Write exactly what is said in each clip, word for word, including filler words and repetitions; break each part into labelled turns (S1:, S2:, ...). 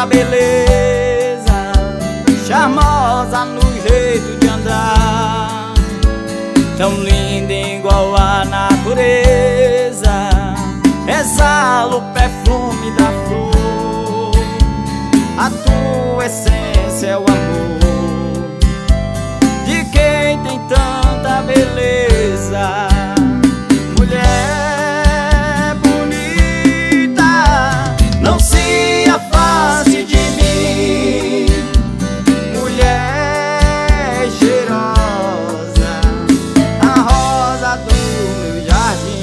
S1: beleza, charmosa no jeito de andar, tão linda igual a natureza, exala o perfume da flor. A tua essência é o amor de quem tem tanta beleza. Mulher bonita, não se afaste de mim. Mulher cheirosa, a rosa do meu jardim.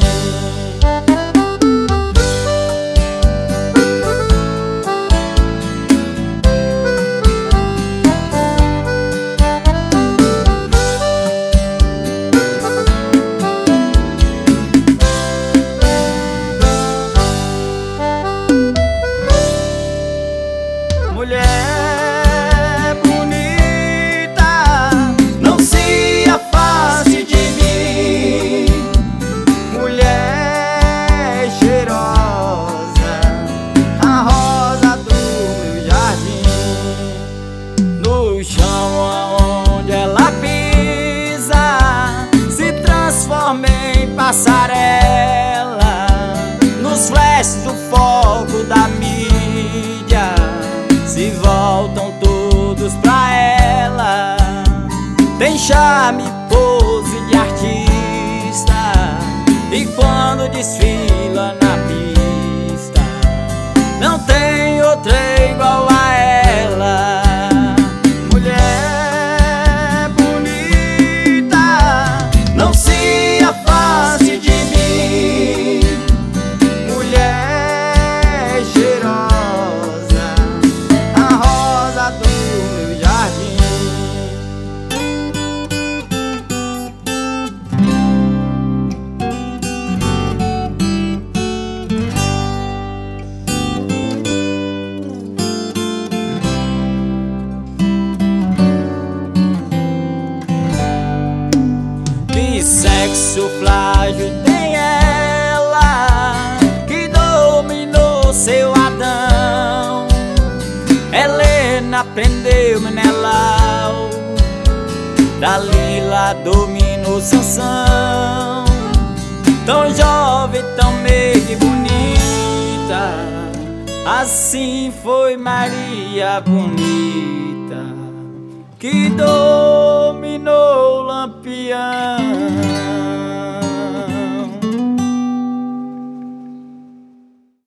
S1: Mulher bonita, não se afaste de mim. Mulher cheirosa, a rosa do meu jardim. No chão onde ela pisa se transforma em passarela. Nos flashes do foco da mídia se voltam todos pra ela. Tem charme, pose de artista, e quando desfila na pista não tem outra igual a ela. Mulher bonita, não se afaste de mim. Mulher cheirosa, a rosa do meu jardim. Que sexo frágil tem ela, que dominou seu Adão. Helena prendeu Menelau, Dalila dominou Sansão. Tão jovem, tão meiga e bonita, assim foi Maria bonita, que dominou Lampião.